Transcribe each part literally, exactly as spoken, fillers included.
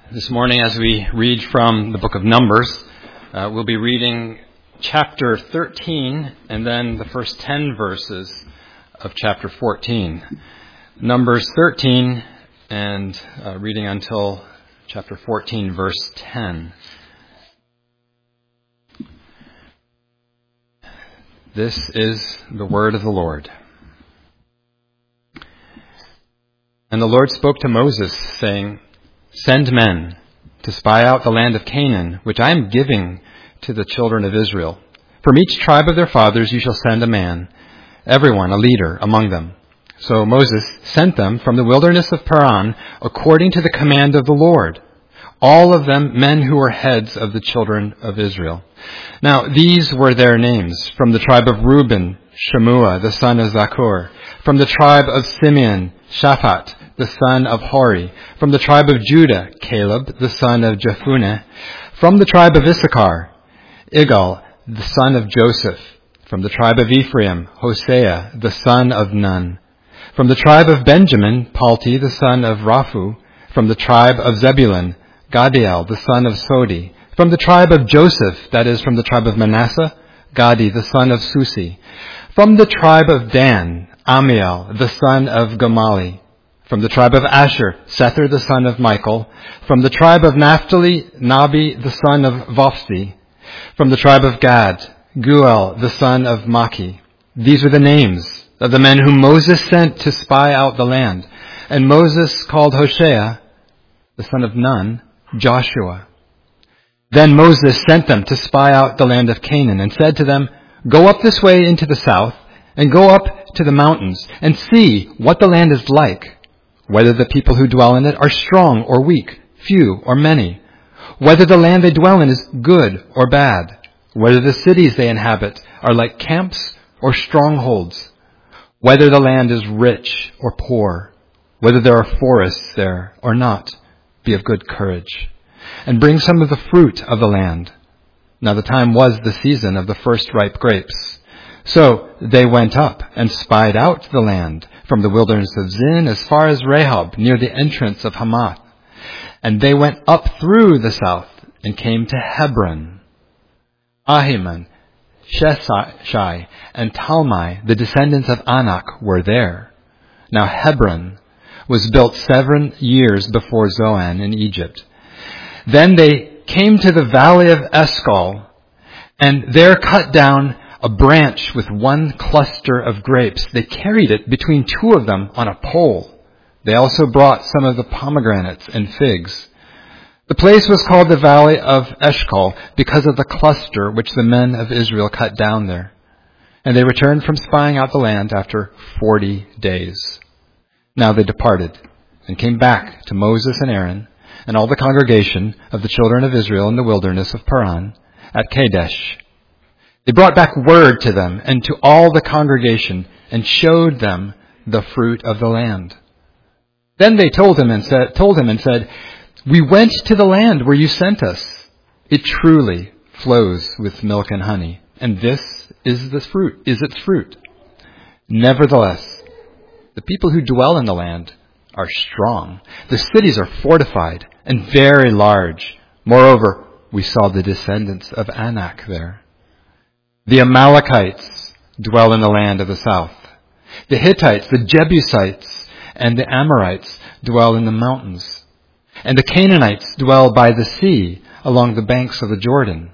This morning, as we read from the book of Numbers, uh, we'll be reading chapter thirteen and then the first ten verses of chapter fourteen. Numbers thirteen and uh, reading until chapter fourteen, verse ten. This is the word of the Lord. And the Lord spoke to Moses, saying, "Send men to spy out the land of Canaan, which I am giving to the children of Israel. From each tribe of their fathers you shall send a man, everyone a leader among them." So Moses sent them from the wilderness of Paran according to the command of the Lord, all of them men who were heads of the children of Israel. Now these were their names: from the tribe of Reuben, Shemua, the son of Zakur; from the tribe of Simeon, Shaphat, the son of Hori; from the tribe of Judah, Caleb, the son of Jephunneh; from the tribe of Issachar, Igal, the son of Joseph; from the tribe of Ephraim, Hosea, the son of Nun; from the tribe of Benjamin, Palti, the son of Raphu; from the tribe of Zebulun, Gadiel, the son of Sodi; from the tribe of Joseph, that is, from the tribe of Manasseh, Gadi, the son of Susi; from the tribe of Dan, Amiel, the son of Gamali; from the tribe of Asher, Sether, the son of Michael; from the tribe of Naphtali, Nabi, the son of Vophsi; from the tribe of Gad, Guel, the son of Maki. These are the names of the men whom Moses sent to spy out the land. And Moses called Hoshea, the son of Nun, Joshua. Then Moses sent them to spy out the land of Canaan, and said to them, "Go up this way into the south, and go up to the mountains, and see what the land is like, whether the people who dwell in it are strong or weak, few or many, whether the land they dwell in is good or bad, whether the cities they inhabit are like camps or strongholds, whether the land is rich or poor, whether there are forests there or not. Be of good courage, and bring some of the fruit of the land." Now the time was the season of the first ripe grapes. So they went up and spied out the land from the wilderness of Zin as far as Rehob, near the entrance of Hamath. And they went up through the south and came to Hebron. Ahiman, Sheshai, and Talmai, the descendants of Anak, were there. Now Hebron was built seven years before Zoan in Egypt. Then they came to the valley of Eshcol, and there cut down a branch with one cluster of grapes. They carried it between two of them on a pole. They also brought some of the pomegranates and figs. The place was called the Valley of Eshcol because of the cluster which the men of Israel cut down there. And they returned from spying out the land after forty days. Now they departed and came back to Moses and Aaron and all the congregation of the children of Israel in the wilderness of Paran at Kadesh. They brought back word to them and to all the congregation and showed them the fruit of the land. Then they told him and said, told him and said, "We went to the land where you sent us. It truly flows with milk and honey, and this is the fruit, is its fruit. Nevertheless, the people who dwell in the land are strong. The cities are fortified and very large. Moreover, we saw the descendants of Anak there. The Amalekites dwell in the land of the south. The Hittites, the Jebusites, and the Amorites dwell in the mountains. And the Canaanites dwell by the sea along the banks of the Jordan."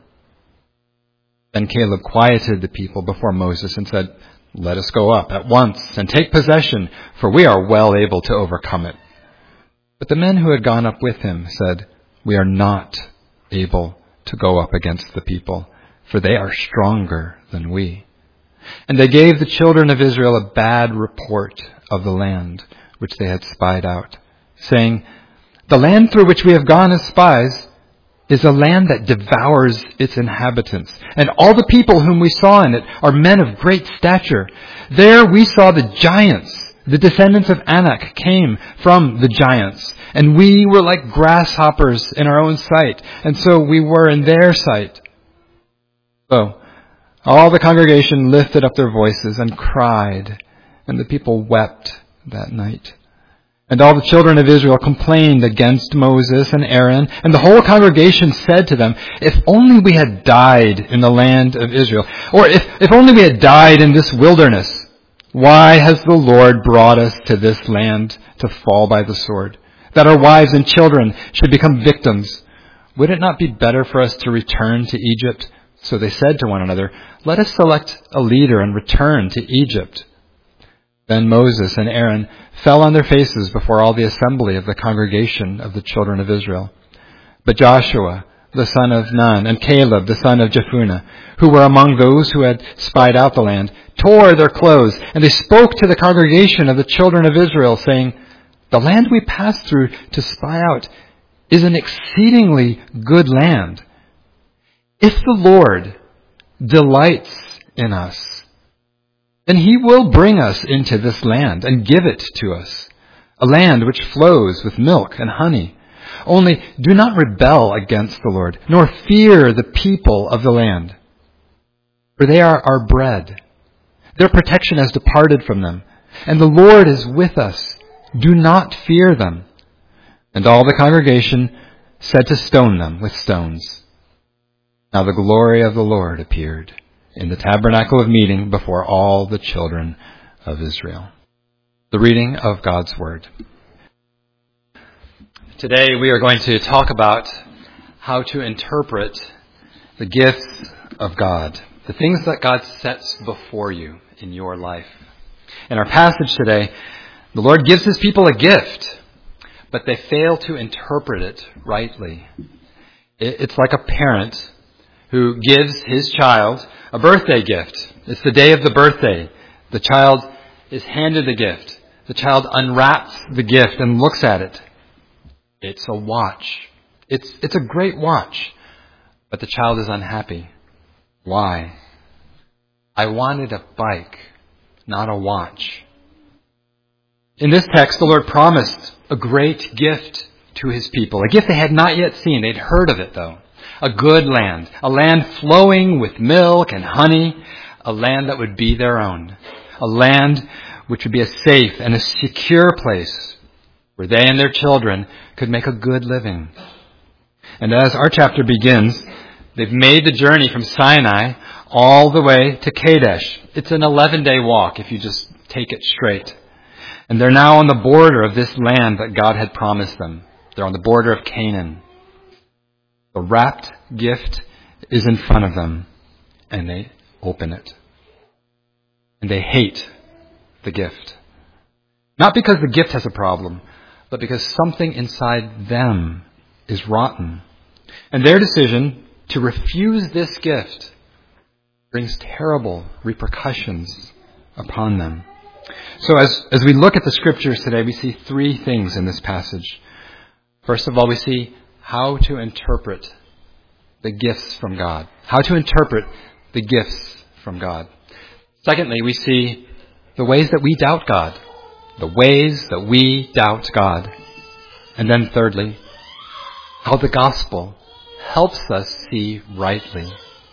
Then Caleb quieted the people before Moses and said, "Let us go up at once and take possession, for we are well able to overcome it." But the men who had gone up with him said, "We are not able to go up against the people, for they are stronger than we." And they gave the children of Israel a bad report of the land which they had spied out, saying, "The land through which we have gone as spies is a land that devours its inhabitants, and all the people whom we saw in it are men of great stature. There we saw the giants. The descendants of Anak came from the giants, and we were like grasshoppers in our own sight, and so we were in their sight." So all the congregation lifted up their voices and cried, and the people wept that night. And all the children of Israel complained against Moses and Aaron, and the whole congregation said to them, "If only we had died in the land of Israel, or if, if only we had died in this wilderness. Why has the Lord brought us to this land to fall by the sword, that our wives and children should become victims? Would it not be better for us to return to Egypt?" So they said to one another, "Let us select a leader and return to Egypt." Then Moses and Aaron fell on their faces before all the assembly of the congregation of the children of Israel. But Joshua, the son of Nun, and Caleb, the son of Jephunneh, who were among those who had spied out the land, tore their clothes, and they spoke to the congregation of the children of Israel, saying, "The land we passed through to spy out is an exceedingly good land. If the Lord delights in us, then he will bring us into this land and give it to us, a land which flows with milk and honey. Only do not rebel against the Lord, nor fear the people of the land. For they are our bread. Their protection has departed from them, and the Lord is with us. Do not fear them." And all the congregation said to stone them with stones. Now the glory of the Lord appeared in the tabernacle of meeting before all the children of Israel. The reading of God's Word. Today we are going to talk about how to interpret the gifts of God, the things that God sets before you in your life. In our passage today, the Lord gives his people a gift, but they fail to interpret it rightly. It's like a parent who gives his child a birthday gift. It's the day of the birthday. The child is handed the gift. The child unwraps the gift and looks at it. It's a watch. It's, it's a great watch. But the child is unhappy. Why? I wanted a bike, not a watch. In this text, the Lord promised a great gift to his people. A gift they had not yet seen. They'd heard of it, though. A good land. A land flowing with milk and honey. A land that would be their own. A land which would be a safe and a secure place where they and their children could make a good living. And as our chapter begins, they've made the journey from Sinai all the way to Kadesh. It's an eleven-day walk if you just take it straight. And they're now on the border of this land that God had promised them. They're on the border of Canaan. The wrapped gift is in front of them, and they open it. And they hate the gift. Not because the gift has a problem, but because something inside them is rotten. And their decision to refuse this gift brings terrible repercussions upon them. So as, as we look at the scriptures today, we see three things in this passage. First of all, we see how to interpret the gifts from God. How to interpret the gifts from God. Secondly, we see the ways that we doubt God. The ways that we doubt God. And then thirdly, how the gospel helps us see rightly.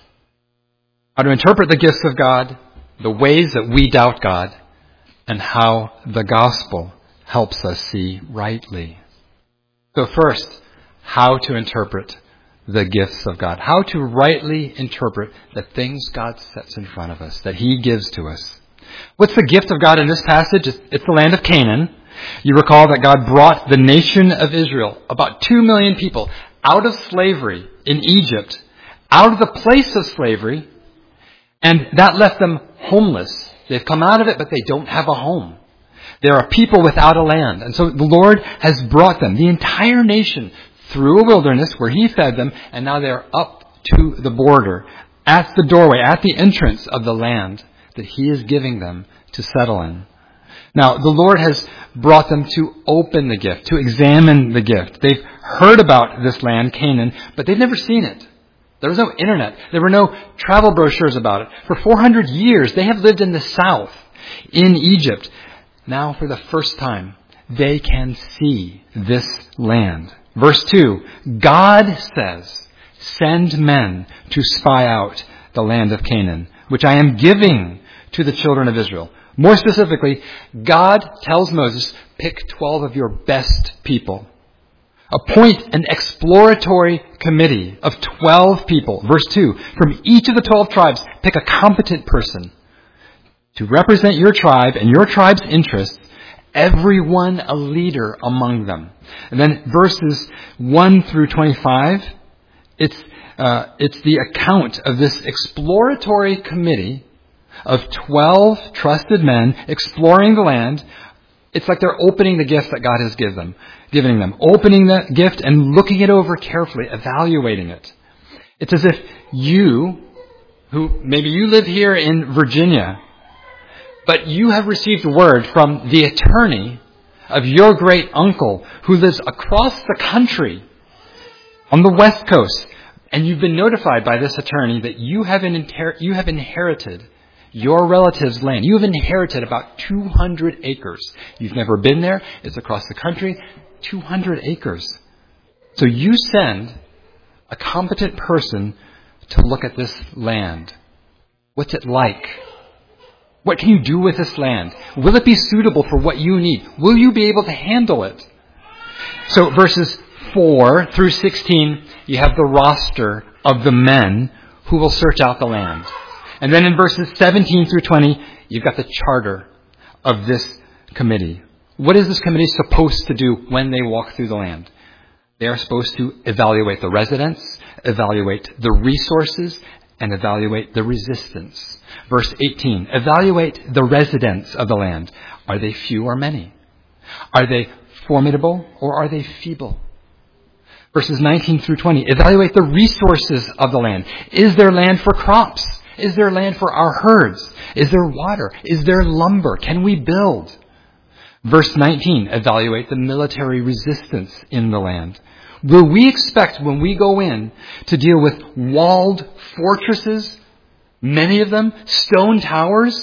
How to interpret the gifts of God, the ways that we doubt God, and how the gospel helps us see rightly. So first, how to interpret the gifts of God. How to rightly interpret the things God sets in front of us, that he gives to us. What's the gift of God in this passage? It's the land of Canaan. You recall that God brought the nation of Israel, about two million people, out of slavery in Egypt, out of the place of slavery, and that left them homeless. They've come out of it, but they don't have a home. There are people without a land. And so the Lord has brought them, the entire nation, through a wilderness where he fed them, and now they're up to the border, at the doorway, at the entrance of the land that he is giving them to settle in. Now, the Lord has brought them to open the gift, to examine the gift. They've heard about this land, Canaan, but they've never seen it. There was no internet. There were no travel brochures about it. For four hundred years, they have lived in the south, in Egypt. Now, for the first time, they can see this land. Verse two, God says, "Send men to spy out the land of Canaan, which I am giving to the children of Israel." More specifically, God tells Moses, pick twelve of your best people. Appoint an exploratory committee of twelve people. Verse two, from each of the twelve tribes, pick a competent person to represent your tribe and your tribe's interests, everyone a leader among them. And then verses one through twenty-five, it's, uh, it's the account of this exploratory committee of twelve trusted men exploring the land. It's like they're opening the gift that God has given them, giving them, opening that gift and looking it over carefully, evaluating it. It's as if you, who maybe you live here in Virginia, but you have received word from the attorney of your great uncle who lives across the country on the West Coast, and you've been notified by this attorney that you have, an inher- you have inherited your relative's land. You have inherited about two hundred acres. You've never been there. It's across the country. two hundred acres. So you send a competent person to look at this land. What's it like? What can you do with this land? Will it be suitable for what you need? Will you be able to handle it? So verses four through sixteen, you have the roster of the men who will search out the land. And then in verses seventeen through twenty, you've got the charter of this committee. What is this committee supposed to do when they walk through the land? They are supposed to evaluate the residents, evaluate the resources, and evaluate the resistance. Verse eighteen, evaluate the residents of the land. Are they few or many? Are they formidable or are they feeble? Verses nineteen through twenty, evaluate the resources of the land. Is there land for crops? Is there land for our herds? Is there water? Is there lumber? Can we build? Verse nineteen, evaluate the military resistance in the land. Will we expect when we go in to deal with walled fortresses, many of them, stone towers?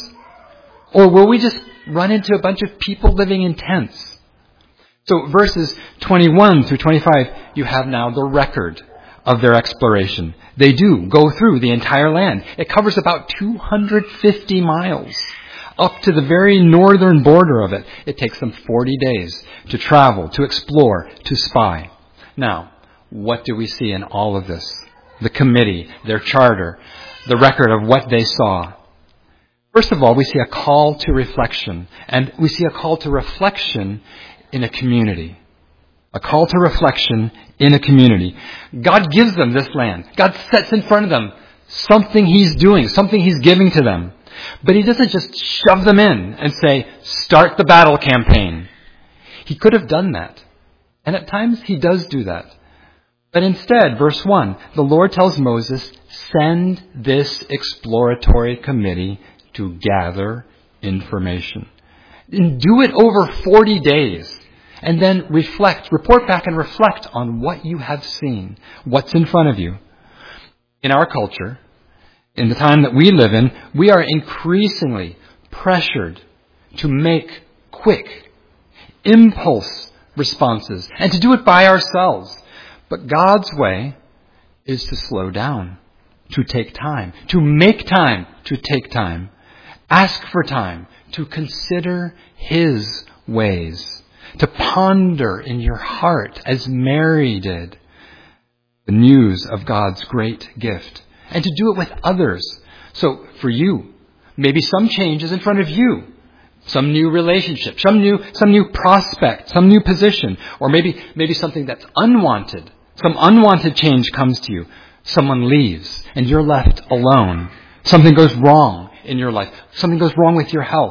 Or will we just run into a bunch of people living in tents? So verses twenty-one through twenty-five, you have now the record of their exploration. They do go through the entire land. It covers about two hundred fifty miles up to the very northern border of it. It takes them forty days to travel, to explore, to spy. Now, what do we see in all of this? The committee, their charter, the record of what they saw. First of all, we see a call to reflection, and we see a call to reflection in a community. A call to reflection in a community. God gives them this land. God sets in front of them something He's doing, something He's giving to them. But He doesn't just shove them in and say, start the battle campaign. He could have done that. And at times He does do that. But instead, verse one, the Lord tells Moses, send this exploratory committee to gather information. And do it over forty days. And then reflect, report back and reflect on what you have seen, what's in front of you. In our culture, in the time that we live in, we are increasingly pressured to make quick, impulse responses and to do it by ourselves. But God's way is to slow down, to take time, to make time, to take time. Ask for time to consider His ways. To ponder in your heart, as Mary did, the news of God's great gift. And to do it with others. So for you, maybe some changes in front of you. Some new relationship, some new, some new prospect, some new position. Or maybe, maybe something that's unwanted. Some unwanted change comes to you. Someone leaves and you're left alone. Something goes wrong in your life. Something goes wrong with your health.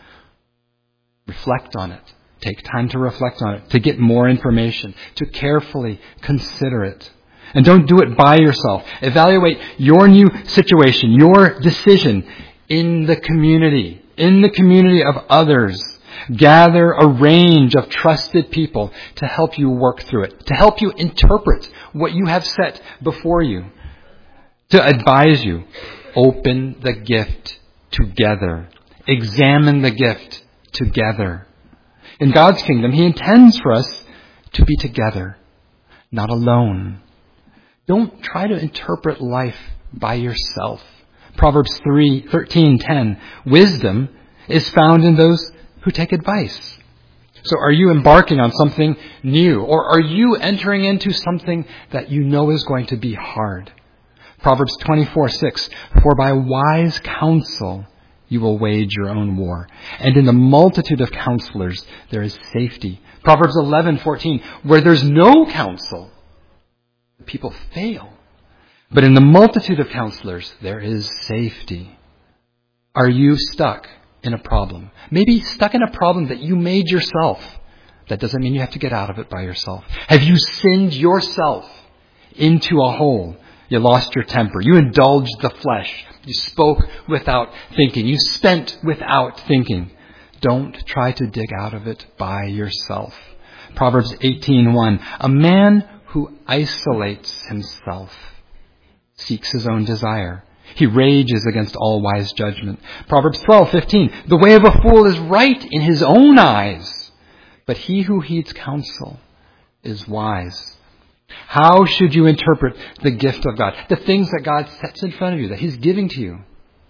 Reflect on it. Take time to reflect on it, to get more information, to carefully consider it. And don't do it by yourself. Evaluate your new situation, your decision in the community, in the community of others. Gather a range of trusted people to help you work through it, to help you interpret what you have set before you, to advise you. Open the gift together. Examine the gift together. In God's kingdom, He intends for us to be together, not alone. Don't try to interpret life by yourself. Proverbs three thirteen ten. Wisdom is found in those who take advice. So are you embarking on something new, or are you entering into something that you know is going to be hard? Proverbs twenty-four six, for by wise counsel you will wage your own war, and in the multitude of counselors there is safety. Proverbs eleven fourteen, where there's no counsel, people fail. But in the multitude of counselors there is safety. Are you stuck in a problem? Maybe stuck in a problem that you made yourself. That doesn't mean you have to get out of it by yourself. Have you sinned yourself into a hole? You lost your temper. You indulged the flesh. You spoke without thinking. You spent without thinking. Don't try to dig out of it by yourself. Proverbs eighteen one, a man who isolates himself seeks his own desire. He rages against all wise judgment. Proverbs twelve fifteen, the way of a fool is right in his own eyes, but he who heeds counsel is wise. How should you interpret the gift of God? The things that God sets in front of you, that He's giving to you.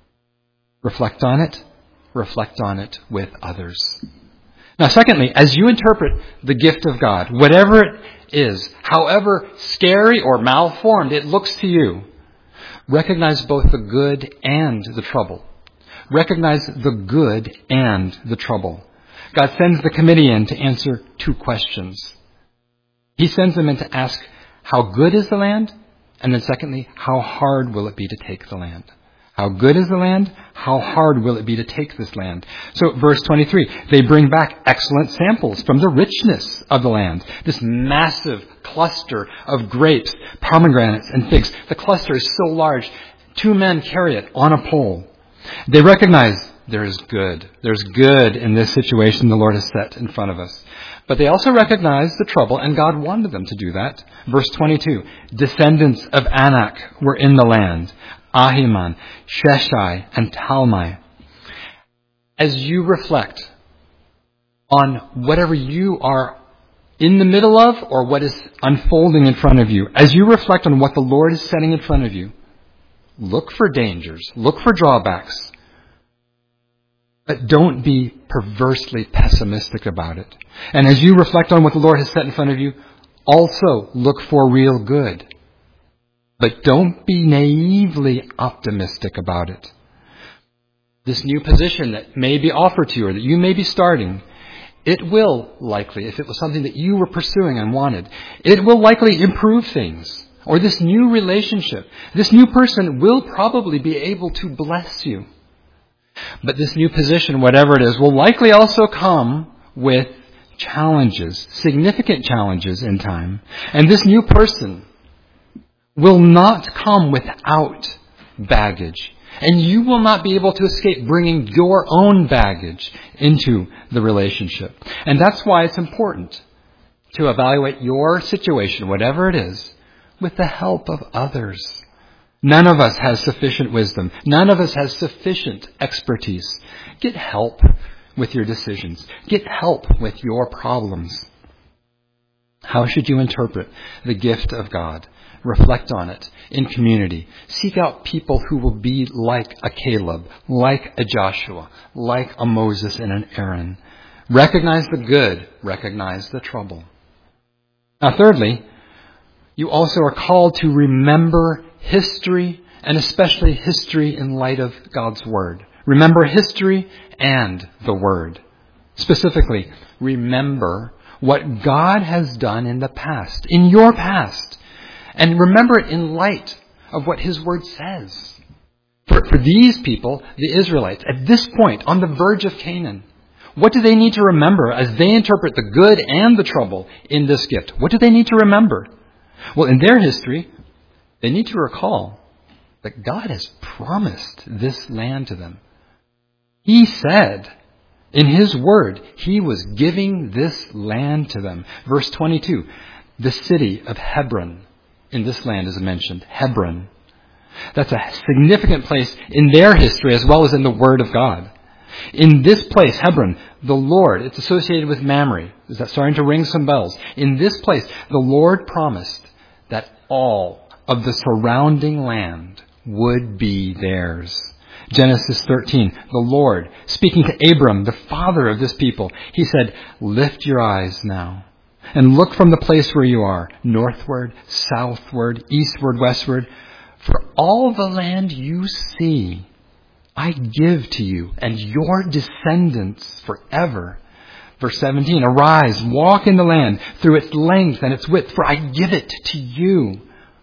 Reflect on it. Reflect on it with others. Now, secondly, as you interpret the gift of God, whatever it is, however scary or malformed it looks to you, recognize both the good and the trouble. Recognize the good and the trouble. God sends the committee in to answer two questions. He sends them in to ask, how good is the land? And then secondly, how hard will it be to take the land? How good is the land? How hard will it be to take this land? So verse twenty-three, they bring back excellent samples from the richness of the land. This massive cluster of grapes, pomegranates, and figs. The cluster is so large, two men carry it on a pole. They recognize there is good. There's good in this situation the Lord has set in front of us. But they also recognize the trouble, and God wanted them to do that. Verse twenty-two, descendants of Anak were in the land. Ahiman, Sheshai, and Talmai. As you reflect on whatever you are in the middle of or what is unfolding in front of you, as you reflect on what the Lord is setting in front of you, look for dangers, look for drawbacks, but don't be perversely pessimistic about it. And as you reflect on what the Lord has set in front of you, also look for real good. But don't be naively optimistic about it. This new position that may be offered to you or that you may be starting, it will likely, if it was something that you were pursuing and wanted, it will likely improve things. Or this new relationship, this new person will probably be able to bless you. But this new position, whatever it is, will likely also come with challenges, significant challenges in time. And this new person will not come without baggage. And you will not be able to escape bringing your own baggage into the relationship. And that's why it's important to evaluate your situation, whatever it is, with the help of others. None of us has sufficient wisdom. None of us has sufficient expertise. Get help with your decisions. Get help with your problems. How should you interpret the gift of God? Reflect on it in community. Seek out people who will be like a Caleb, like a Joshua, like a Moses and an Aaron. Recognize the good. Recognize the trouble. Now, thirdly, you also are called to remember history, and especially history in light of God's Word. Remember history and the Word. Specifically, remember what God has done in the past, in your past. And remember it in light of what His Word says. For, for these people, the Israelites, at this point, on the verge of Canaan, what do they need to remember as they interpret the good and the trouble in this gift? What do they need to remember? Well, in their history, they need to recall that God has promised this land to them. He said in His Word, He was giving this land to them. Verse twenty-two, the city of Hebron in this land is mentioned, Hebron. That's a significant place in their history as well as in the Word of God. In this place, Hebron, the Lord, it's associated with Mamre. Is that starting to ring some bells? In this place, the Lord promised that all of the surrounding land would be theirs. Genesis thirteen, the Lord, speaking to Abram, the father of this people, he said, lift your eyes now and look from the place where you are, northward, southward, eastward, westward. For all the land you see, I give to you and your descendants forever. Verse seventeen, arise, walk in the land through its length and its width, for I give it to you.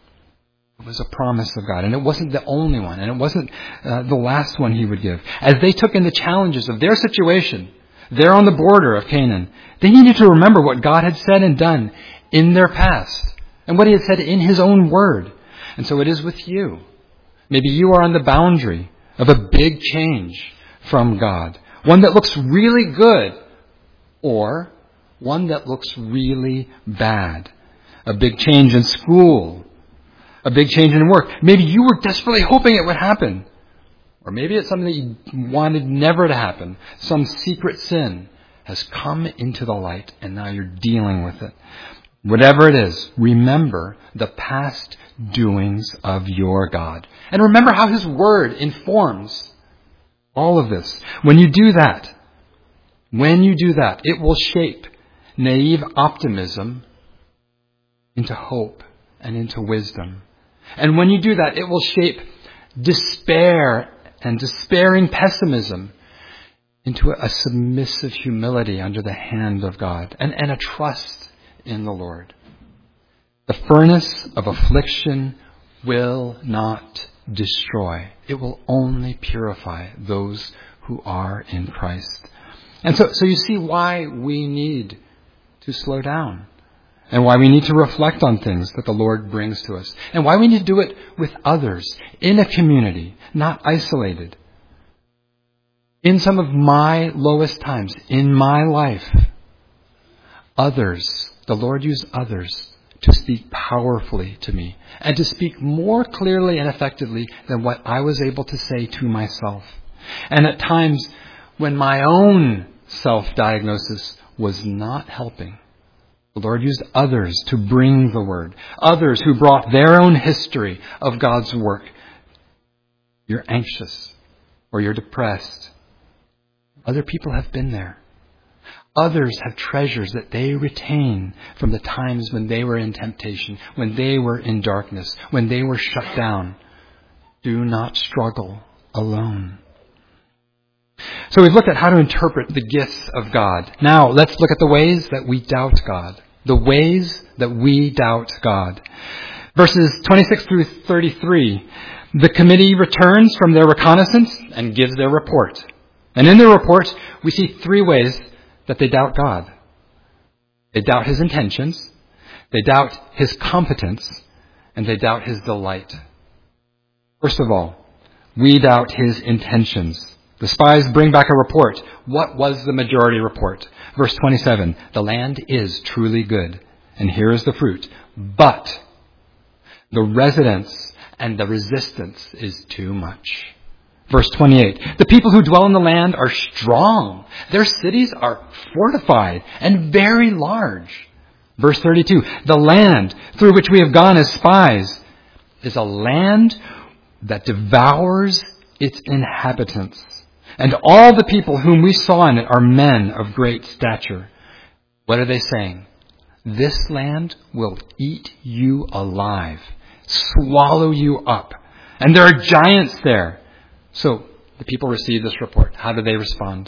It was a promise of God, and it wasn't the only one, and it wasn't uh, the last one he would give. As they took in the challenges of their situation, they're on the border of Canaan, they needed to remember what God had said and done in their past, and what he had said in his own word. And so it is with you. Maybe you are on the boundary of a big change from God, one that looks really good, or one that looks really bad. A big change in school, a big change in work. Maybe you were desperately hoping it would happen. Or maybe it's something that you wanted never to happen. Some secret sin has come into the light and now you're dealing with it. Whatever it is, remember the past doings of your God. And remember how his word informs all of this. When you do that, when you do that, it will shape naive optimism into hope and into wisdom. And when you do that, it will shape despair and despairing pessimism into a submissive humility under the hand of God and, and a trust in the Lord. The furnace of affliction will not destroy. It will only purify those who are in Christ. And so, so you see why we need to slow down. And why we need to reflect on things that the Lord brings to us. And why we need to do it with others, in a community, not isolated. In some of my lowest times, in my life, others, the Lord used others to speak powerfully to me. And to speak more clearly and effectively than what I was able to say to myself. And at times when my own self-diagnosis was not helping, the Lord used others to bring the word. Others who brought their own history of God's work. You're anxious or you're depressed. Other people have been there. Others have treasures that they retain from the times when they were in temptation, when they were in darkness, when they were shut down. Do not struggle alone. So we've looked at how to interpret the gifts of God. Now let's look at the ways that we doubt God. The ways that we doubt God. Verses twenty-six through thirty-three. The committee returns from their reconnaissance and gives their report. And in their report, we see three ways that they doubt God. They doubt his intentions. They doubt his competence. And they doubt his delight. First of all, we doubt his intentions. The spies bring back a report. What was the majority report? Verse twenty-seven, the land is truly good, and here is the fruit. But the residence and the resistance is too much. Verse twenty-eight, the people who dwell in the land are strong. Their cities are fortified and very large. Verse thirty-two, the land through which we have gone as spies is a land that devours its inhabitants. And all the people whom we saw in it are men of great stature. What are they saying? This land will eat you alive, swallow you up. And there are giants there. So the people receive this report. How do they respond?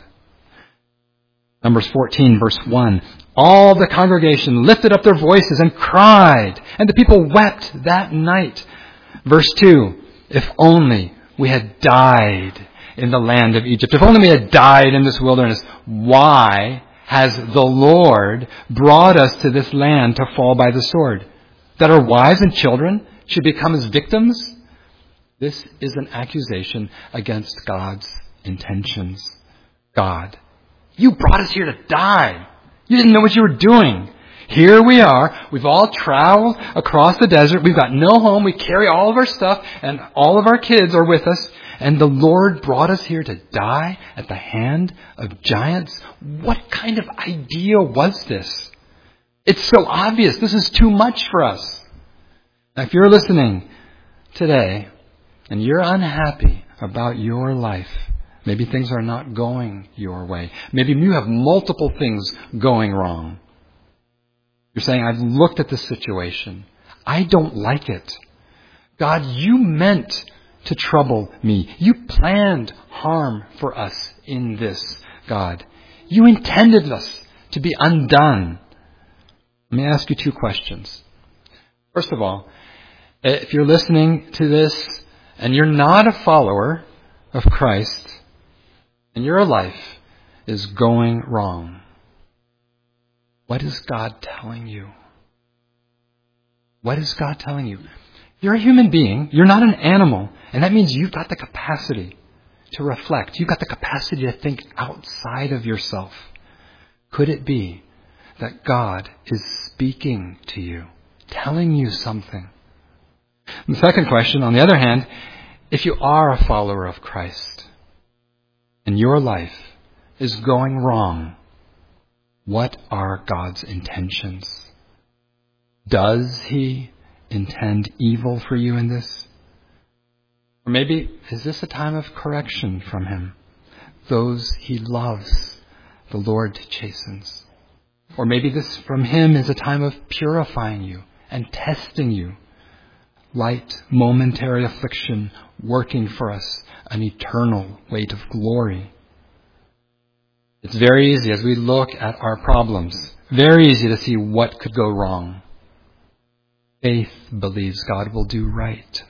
Numbers fourteen, verse one. All the congregation lifted up their voices and cried, and the people wept that night. Verse two. If only we had died in the land of Egypt. If only we had died in this wilderness. Why has the Lord brought us to this land to fall by the sword? That our wives and children should become as victims? This is an accusation against God's intentions. God, you brought us here to die. You didn't know what you were doing. Here we are. We've all traveled across the desert. We've got no home. We carry all of our stuff and all of our kids are with us. And the Lord brought us here to die at the hand of giants. What kind of idea was this? It's so obvious. This is too much for us. Now, if you're listening today and you're unhappy about your life. Maybe things are not going your way. Maybe you have multiple things going wrong. You're saying, I've looked at this situation. I don't like it. God, you meant to trouble me. You planned harm for us in this, God. You intended us to be undone. Let me ask you two questions. First of all, if you're listening to this and you're not a follower of Christ and your life is going wrong, what is God telling you? What is God telling you? You're a human being. You're not an animal. And that means you've got the capacity to reflect. You've got the capacity to think outside of yourself. Could it be that God is speaking to you, telling you something? The second question, on the other hand, if you are a follower of Christ and your life is going wrong, what are God's intentions? Does He intend evil for you in this? Or maybe, is this a time of correction from Him? Those He loves, the Lord chastens. Or maybe this from Him is a time of purifying you and testing you. Light, momentary affliction working for us an eternal weight of glory. It's very easy as we look at our problems, very easy to see what could go wrong. Faith believes God will do right.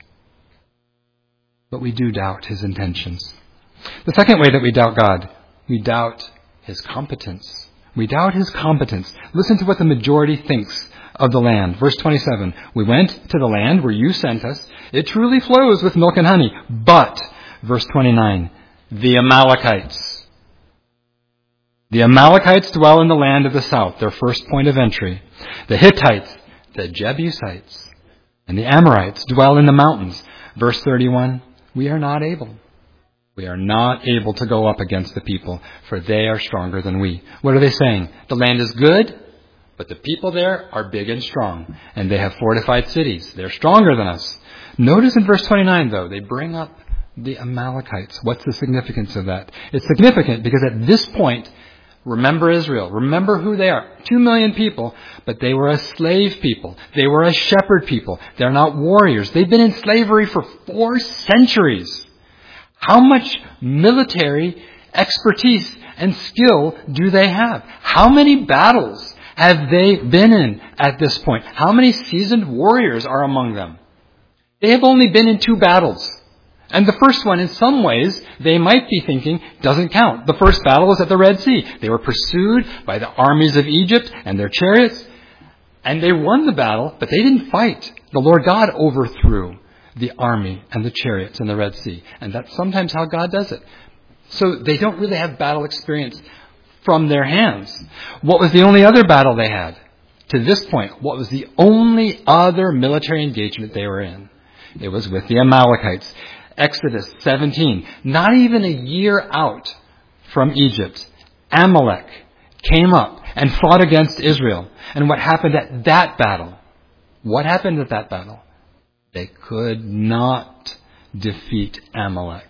But we do doubt His intentions. The second way that we doubt God, we doubt His competence. We doubt His competence. Listen to what the majority thinks of the land. Verse twenty-seven, we went to the land where you sent us. It truly flows with milk and honey. But, verse twenty-nine, the Amalekites. The Amalekites dwell in the land of the south, their first point of entry. The Hittites, the Jebusites, and the Amorites dwell in the mountains. Verse thirty-one, we are not able. We are not able to go up against the people, for they are stronger than we. What are they saying? The land is good, but the people there are big and strong, and they have fortified cities. They're stronger than us. Notice in verse twenty-nine, though, they bring up the Amalekites. What's the significance of that? It's significant because at this point, remember Israel. Remember who they are. Two million people, but they were a slave people. They were a shepherd people. They're not warriors. They've been in slavery for four centuries. How much military expertise and skill do they have? How many battles have they been in at this point? How many seasoned warriors are among them? They have only been in two battles. And the first one, in some ways, they might be thinking, doesn't count. The first battle was at the Red Sea. They were pursued by the armies of Egypt and their chariots. And they won the battle, but they didn't fight. The Lord God overthrew the army and the chariots in the Red Sea. And that's sometimes how God does it. So they don't really have battle experience from their hands. What was the only other battle they had? To this point, what was the only other military engagement they were in? It was with the Amalekites. Exodus seventeen, not even a year out from Egypt, Amalek came up and fought against Israel. And what happened at that battle? What happened at that battle? They could not defeat Amalek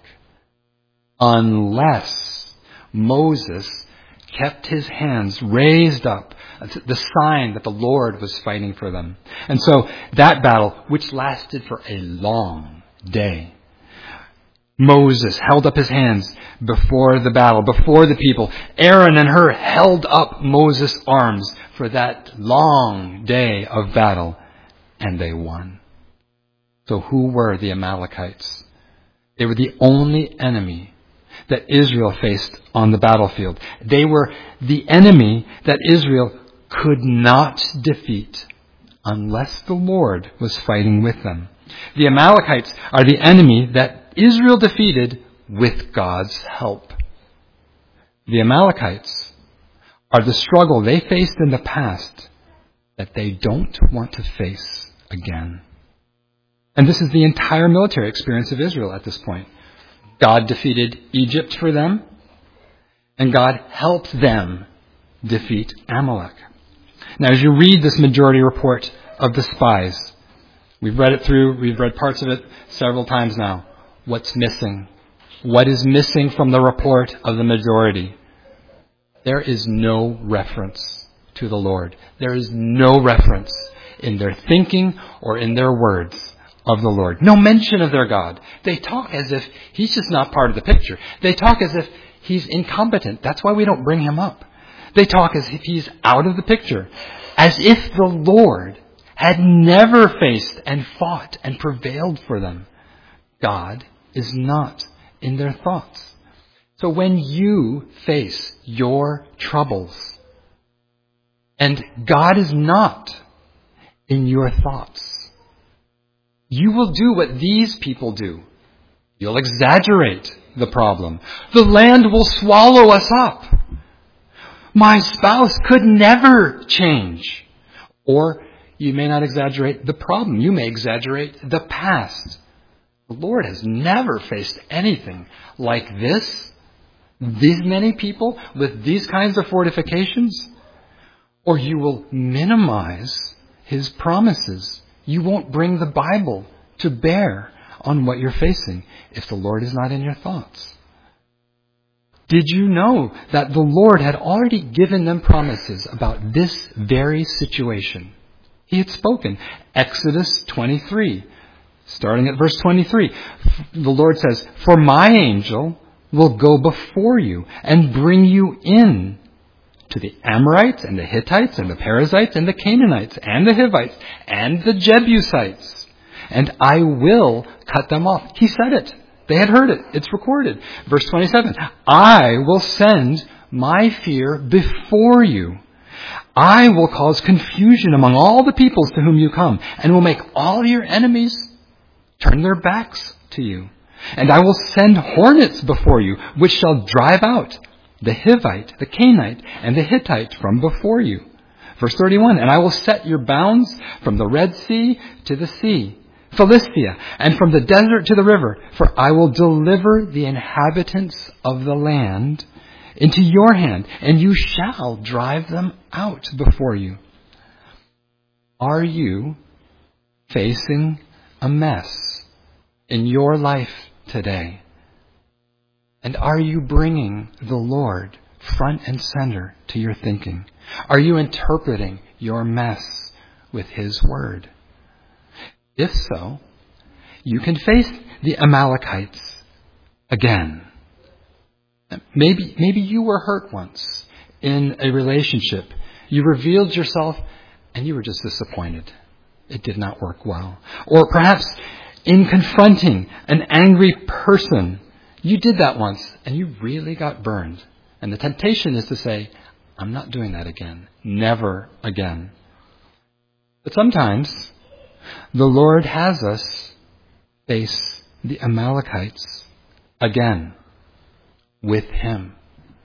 unless Moses kept his hands raised up, the sign that the Lord was fighting for them. And so that battle, which lasted for a long day, Moses held up his hands before the battle, before the people. Aaron and Hur held up Moses' arms for that long day of battle, and they won. So who were the Amalekites? They were the only enemy that Israel faced on the battlefield. They were the enemy that Israel could not defeat unless the Lord was fighting with them. The Amalekites are the enemy that Israel defeated with God's help. The Amalekites are the struggle they faced in the past that they don't want to face again. And this is the entire military experience of Israel at this point. God defeated Egypt for them, and God helped them defeat Amalek. Now, as you read this majority report of the spies, we've read it through, we've read parts of it several times now. What's missing? What is missing from the report of the majority? There is no reference to the Lord. There is no reference in their thinking or in their words of the Lord. No mention of their God. They talk as if he's just not part of the picture. They talk as if he's incompetent. That's why we don't bring him up. They talk as if he's out of the picture. As if the Lord had never faced and fought and prevailed for them. God is not in their thoughts. So when you face your troubles, and God is not in your thoughts, you will do what these people do. You'll exaggerate the problem. The land will swallow us up. My spouse could never change. Or you may not exaggerate the problem. You may exaggerate the past. The Lord has never faced anything like this. These many people with these kinds of fortifications. Or you will minimize his promises. You won't bring the Bible to bear on what you're facing if the Lord is not in your thoughts. Did you know that the Lord had already given them promises about this very situation? He had spoken. Exodus twenty-three, starting at verse twenty-three. The Lord says, "For my angel will go before you and bring you in to the Amorites and the Hittites and the Perizzites and the Canaanites and the Hivites and the Jebusites. And I will cut them off." He said it. They had heard it. It's recorded. Verse twenty-seven. "I will send my fear before you. I will cause confusion among all the peoples to whom you come, and will make all your enemies turn their backs to you. And I will send hornets before you, which shall drive out the Hivite, the Canaanite, and the Hittite from before you." Verse thirty-one. "And I will set your bounds from the Red Sea to the sea, Philistia, and from the desert to the river, for I will deliver the inhabitants of the land into your hand, and you shall drive them out before you." Are you facing a mess in your life today? And are you bringing the Lord front and center to your thinking? Are you interpreting your mess with his word? If so, you can face the Amalekites again. Maybe, maybe you were hurt once in a relationship. You revealed yourself and you were just disappointed. It did not work well. Or perhaps in confronting an angry person, you did that once and you really got burned. And the temptation is to say, "I'm not doing that again. Never again." But sometimes the Lord has us face the Amalekites again with him.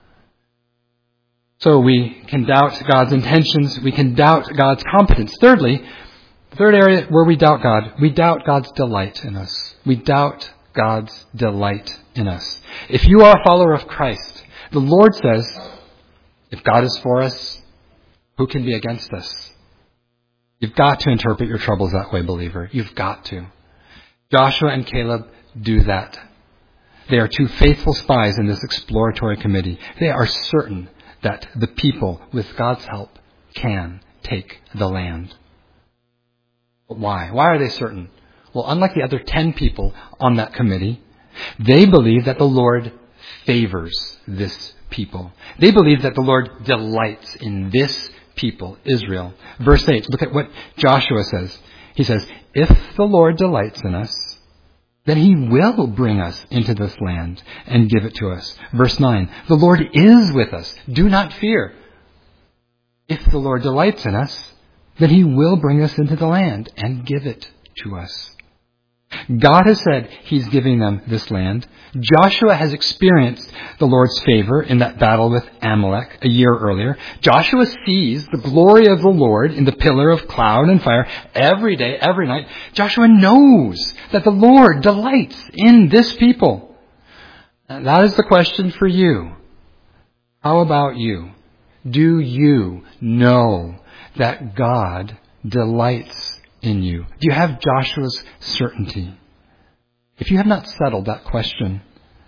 So we can doubt God's intentions. We can doubt God's competence. Thirdly, third area where we doubt God, we doubt God's delight in us. We doubt God's delight in us. If you are a follower of Christ, the Lord says, if God is for us, who can be against us? You've got to interpret your troubles that way, believer. You've got to. Joshua and Caleb do that. They are two faithful spies in this exploratory committee. They are certain that the people, with God's help, can take the land. But why? Why are they certain? Well, unlike the other ten people on that committee, they believe that the Lord favors this people. They believe that the Lord delights in this people, Israel. Verse eight, look at what Joshua says. He says, "If the Lord delights in us, then he will bring us into this land and give it to us." Verse nine, "The Lord is with us. Do not fear." If the Lord delights in us, then he will bring us into the land and give it to us. God has said he's giving them this land. Joshua has experienced the Lord's favor in that battle with Amalek a year earlier. Joshua sees the glory of the Lord in the pillar of cloud and fire every day, every night. Joshua knows that the Lord delights in this people. And that is the question for you. How about you? Do you know that God delights in you? Do you have Joshua's certainty? If you have not settled that question,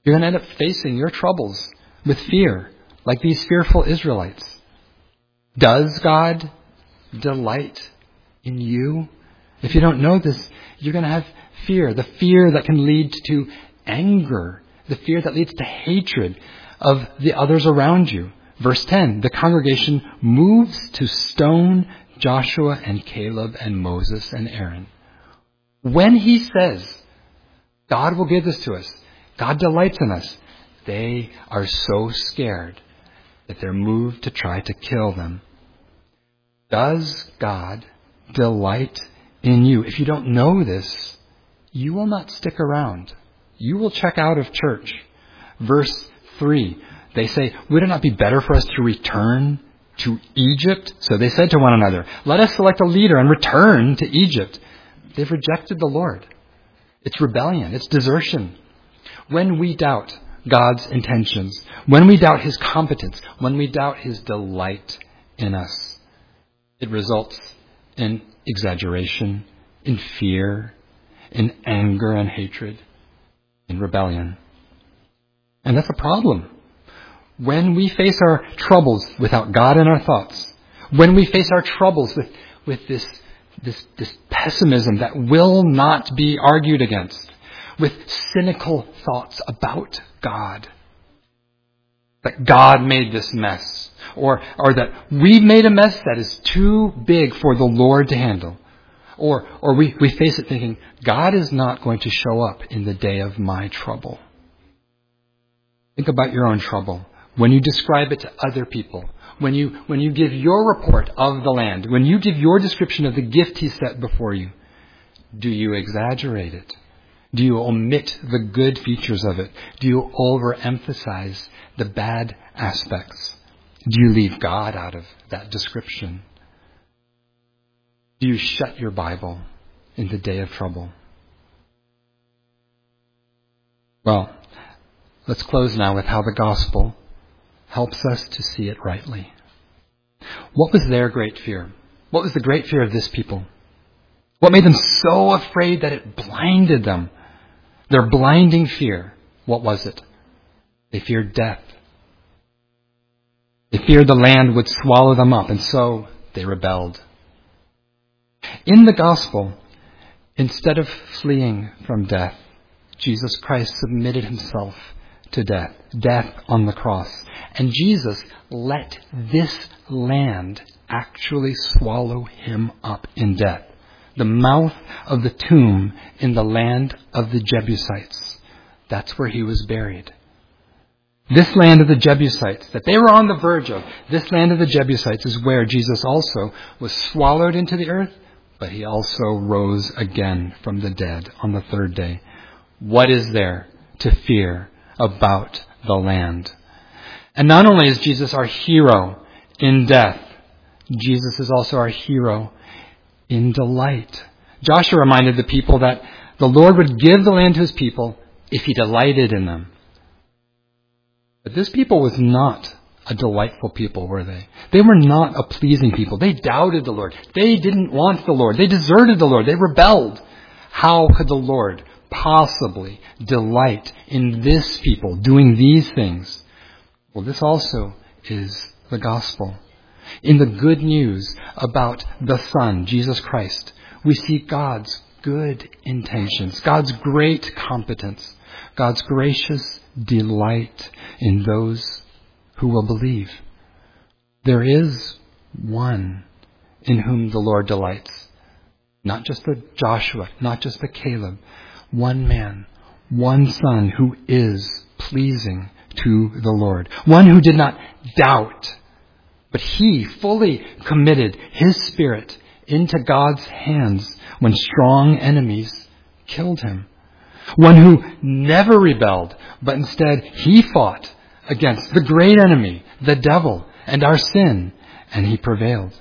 You're going to end up facing your troubles with fear, like these fearful Israelites. Does God delight in you? If you don't know this, you're going to have fear. The fear that can lead to anger. The fear that leads to hatred of the others around you. Verse ten, the congregation moves to stone Joshua and Caleb and Moses and Aaron. When he says, God will give this to us, God delights in us, they are so scared that they're moved to try to kill them. Does God delight in you? If you don't know this, you will not stick around. You will check out of church. Verse three, they say, would it not be better for us to return to Egypt? So they said to one another, let us select a leader and return to Egypt. They've rejected the Lord. It's rebellion. It's desertion. When we doubt God's intentions, when we doubt his competence, when we doubt his delight in us, it results in exaggeration, in fear, in anger and hatred, in rebellion. And that's a problem. When we face our troubles without God in our thoughts, when we face our troubles with, with this, this, this pessimism that will not be argued against, with cynical thoughts about God, that God made this mess, or, or that we've made a mess that is too big for the Lord to handle, or, or we, we face it thinking, God is not going to show up in the day of my trouble. Think about your own trouble. When you describe it to other people, when you, when you give your report of the land, when you give your description of the gift he set before you, do you exaggerate it? Do you omit the good features of it? Do you overemphasize the bad aspects? Do you leave God out of that description? Do you shut your Bible in the day of trouble? Well, let's close now with how the gospel helps us to see it rightly. What was their great fear? What was the great fear of this people? What made them so afraid that it blinded them? Their blinding fear, what was it? They feared death. They feared the land would swallow them up, and so they rebelled. In the gospel, instead of fleeing from death, Jesus Christ submitted himself to death, death on the cross. And Jesus let this land actually swallow him up in death. The mouth of the tomb in the land of the Jebusites. That's where he was buried. This land of the Jebusites that they were on the verge of, this land of the Jebusites is where Jesus also was swallowed into the earth, but he also rose again from the dead on the third day. What is there to fear about the land? And not only is Jesus our hero in death, Jesus is also our hero in delight. Joshua reminded the people that the Lord would give the land to his people if he delighted in them. But this people was not a delightful people, were they? They were not a pleasing people. They doubted the Lord. They didn't want the Lord. They deserted the Lord. They rebelled. How could the Lord possibly delight in this people doing these things? Well, this also is the gospel. In the good news about the Son, Jesus Christ, we see God's good intentions, God's great competence, God's gracious delight in those who will believe. There is one in whom the Lord delights. Not just the Joshua, not just the Caleb. One man, one son who is pleasing to the Lord. One who did not doubt, but he fully committed his spirit into God's hands when strong enemies killed him. One who never rebelled, but instead he fought against the great enemy, the devil, and our sin, and he prevailed.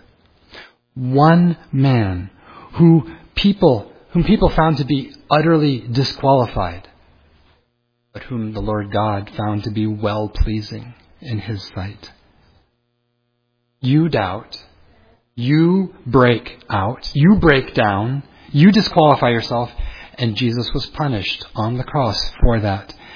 One man who people, whom people found to be utterly disqualified, but whom the Lord God found to be well-pleasing in his sight. You doubt, you break out, you break down, you disqualify yourself, and Jesus was punished on the cross for that.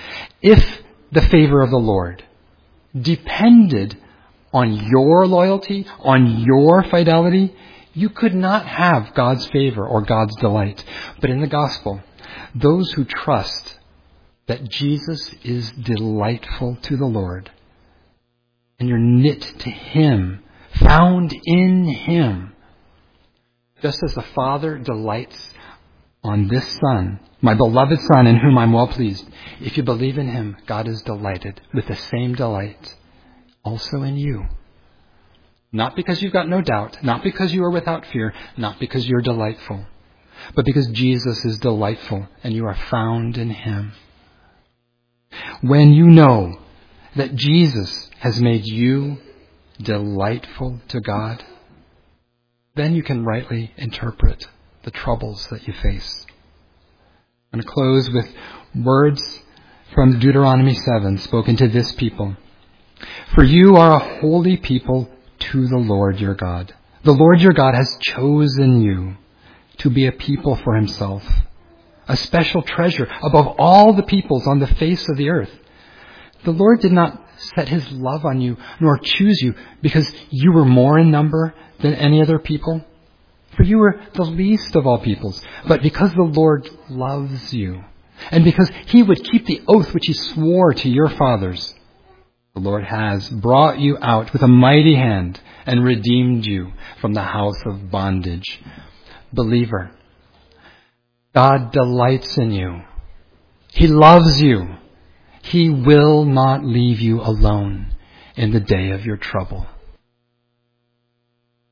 If the favor of the Lord depended on your loyalty, on your fidelity, you could not have God's favor or God's delight. But in the gospel, those who trust that Jesus is delightful to the Lord, and you're knit to Him, found in Him, just as the Father delights on this Son, my beloved Son in whom I'm well pleased. If you believe in Him, God is delighted with the same delight also in you. Not because you've got no doubt, not because you are without fear, not because you're delightful, but because Jesus is delightful and you are found in Him. When you know that Jesus has made you delightful to God, then you can rightly interpret the troubles that you face. I'm going to close with words from Deuteronomy seven spoken to this people. For you are a holy people to the Lord your God. The Lord your God has chosen you to be a people for Himself, a special treasure above all the peoples on the face of the earth. The Lord did not set His love on you, nor choose you because you were more in number than any other people. For you were the least of all peoples, but because the Lord loves you, and because He would keep the oath which He swore to your fathers, the Lord has brought you out with a mighty hand and redeemed you from the house of bondage. Believer, God delights in you. He loves you. He will not leave you alone in the day of your trouble.